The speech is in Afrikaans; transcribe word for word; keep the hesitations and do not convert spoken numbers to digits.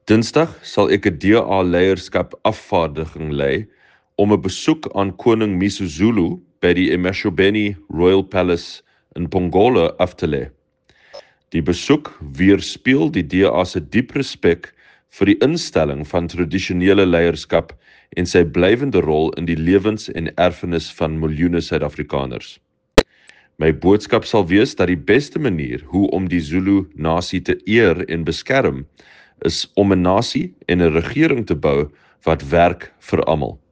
Dinsdag sal ek 'n D A-leierskap afvaardiging lei om 'n besoek aan koning Misuzulu by die Emashobeni Royal Palace in Pongola af te lê. Die besoek weerspieël die D A se diep respek vir die instelling van tradisionele leierskap en sy blywende rol in die lewens en erfenis van miljoene Suid-Afrikaners. My boodskap sal wees dat die beste manier hoe om die Zulu nasie te eer en beskerm, is om 'n nasie en 'n regering te bou wat werk vir almal.